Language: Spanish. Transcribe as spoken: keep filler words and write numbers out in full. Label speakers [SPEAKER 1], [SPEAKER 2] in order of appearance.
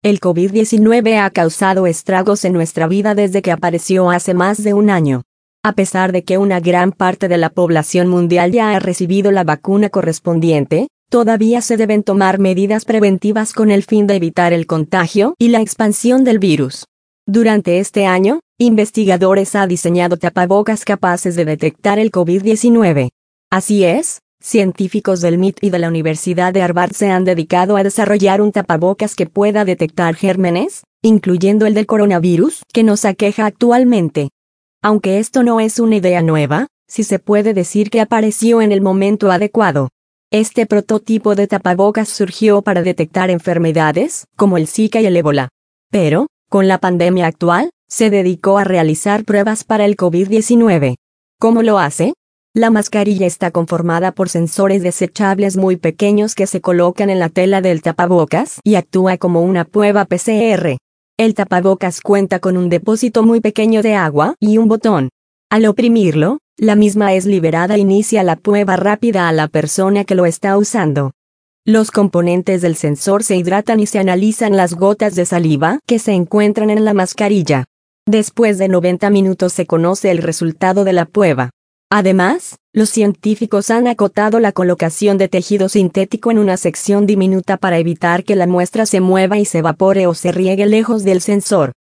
[SPEAKER 1] El COVID diecinueve ha causado estragos en nuestra vida desde que apareció hace más de un año. A pesar de que una gran parte de la población mundial ya ha recibido la vacuna correspondiente, todavía se deben tomar medidas preventivas con el fin de evitar el contagio y la expansión del virus. Durante este año, investigadores han diseñado tapabocas capaces de detectar el COVID diecinueve. Así es, científicos del M I T y de la Universidad de Harvard se han dedicado a desarrollar un tapabocas que pueda detectar gérmenes, incluyendo el del coronavirus, que nos aqueja actualmente. Aunque esto no es una idea nueva, sí se puede decir que apareció en el momento adecuado. Este prototipo de tapabocas surgió para detectar enfermedades, como el Zika y el ébola. Pero, con la pandemia actual, se dedicó a realizar pruebas para el COVID diecinueve. ¿Cómo lo hace? La mascarilla está conformada por sensores desechables muy pequeños que se colocan en la tela del tapabocas y actúa como una prueba P C R. El tapabocas cuenta con un depósito muy pequeño de agua y un botón. Al oprimirlo, la misma es liberada e inicia la prueba rápida a la persona que lo está usando. Los componentes del sensor se hidratan y se analizan las gotas de saliva que se encuentran en la mascarilla. Después de noventa minutos se conoce el resultado de la prueba. Además, los científicos han acotado la colocación de tejido sintético en una sección diminuta para evitar que la muestra se mueva y se evapore o se riegue lejos del sensor.